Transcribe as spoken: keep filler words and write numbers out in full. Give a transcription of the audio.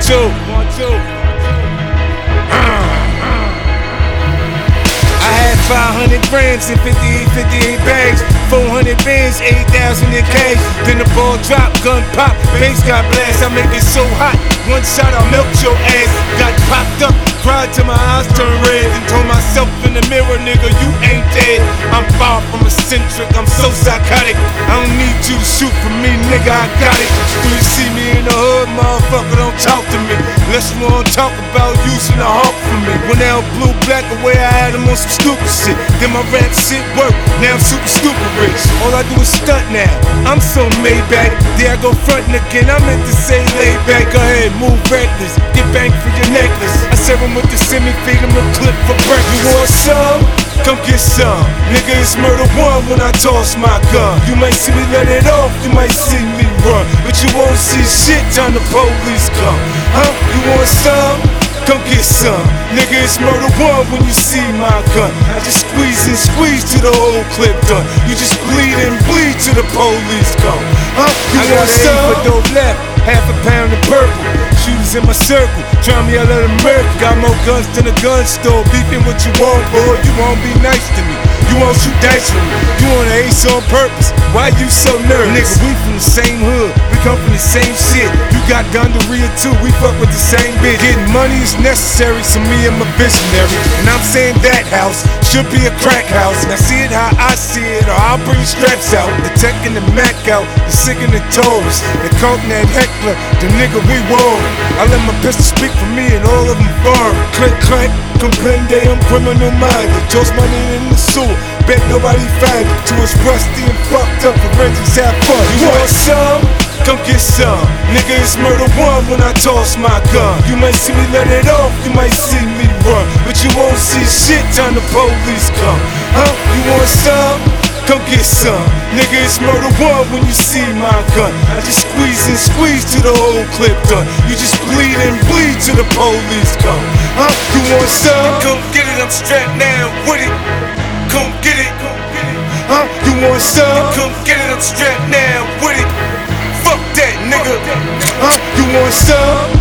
two. One, two. I had five hundred grams and fifty-eight, fifty-eight bags, four hundred bands, eight thousand in cash. Then the ball drop, gun pop, bass got blast. I make it so hot, one shot I'll melt your ass. Got popped up, cried till my eyes turned red, and told myself in the mirror, nigga, you ain't dead. I'm far from eccentric, I'm so psychotic. I don't need you to shoot for me, nigga, I got it. When you see me in the hood, motherfucker, don't talk to me unless you wanna talk about using a hawk for me. When I was blue black away, I had them on some stupid shit. Then my rap shit work, now I'm super stupid rich. All I do is stunt now, I'm so made back. There I go frontin' again, I meant to say lay back. Go ahead, move reckless, get bang for your necklace. I serve him with the semi, feed him a clip for breakfast. You want some? Come get some. Nigga, it's murder one when I toss my gun. You might see me let it off, you might see me run, but you won't see shit till the police come. Huh? You want some? Come get some. Nigga, it's murder one when you see my gun. I just squeeze and squeeze till the whole clip done. You just bleed and bleed till the police come. Huh? You I want some? For dope left, half a pound of purple. Shooters in my circle, try me out of the murk. Got more guns than a gun store. Beefing what you want, boy. You won't be nice to me. You won't shoot dice with me. You want to ace on purpose. Why you so nervous? Nigga, we from the same hood. We come from the same shit. You got gonorrhea too. We fuck with the same bitch. Getting money is necessary, so me I'm a visionary. And I'm saying that house should be a crack house. Now see it how I see it, or I'll bring straps out. The tech and the Mac out. The sick and the tourists. The coke and that heckler. The nigga we warring. I let my pistol speak for me and all of them foreign. Click, clack, comprende, I'm criminal minded. Toss money in the sewer, bet nobody find it. Till it's rusty and fucked up, forensics have fun. You want some? Come get some. Nigga, it's murder one when I toss my gun. You might see me let it off, you might see me run, but you won't see shit till the police come. Huh? You want some? Come get some. Nigga, it's murder one when you see my gun. I just squeeze and squeeze till the whole clip done. You just bleed and bleed till the police come. Huh? You want some? Come get it, I'm strapped now with it. Come get it. Huh? You want some? Come get it, I'm strapped now with it. Fuck that, nigga. Huh? You want some?